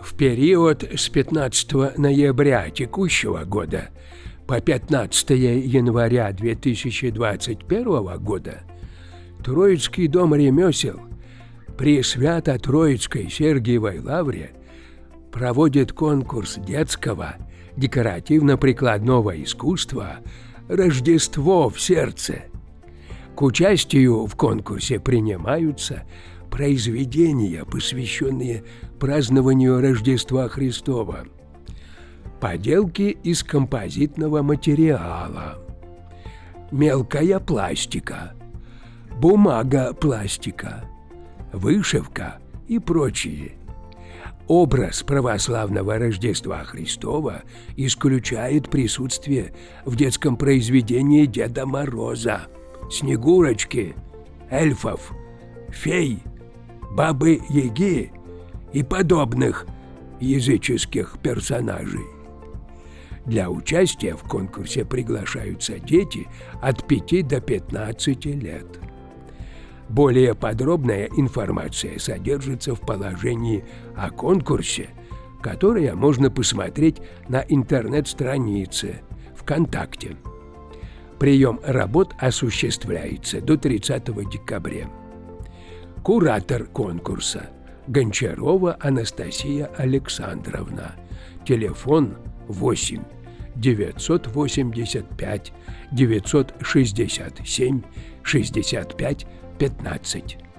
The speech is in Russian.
В период с 15 ноября текущего года по 15 января 2021 года Троицкий дом ремесел при Свято-Троицкой Сергиевой лавре проводит конкурс детского декоративно-прикладного искусства «Рождество в сердце». К участию в конкурсе принимаются произведения, посвященные празднованию Рождества Христова, поделки из композитного материала, мелкая пластика, бумага-пластика, вышивка и прочие. Образ православного Рождества Христова исключает присутствие в детском произведении Деда Мороза, Снегурочки, эльфов, фей, Бабы-Яги и подобных языческих персонажей. Для участия в конкурсе приглашаются дети от 5 до 15 лет. Более подробная информация содержится в положении о конкурсе, которое можно посмотреть на интернет-странице ВКонтакте. Прием работ осуществляется до 30 декабря. Куратор конкурса – Гончарова Анастасия Александровна. Телефон 8 985 967 65 15.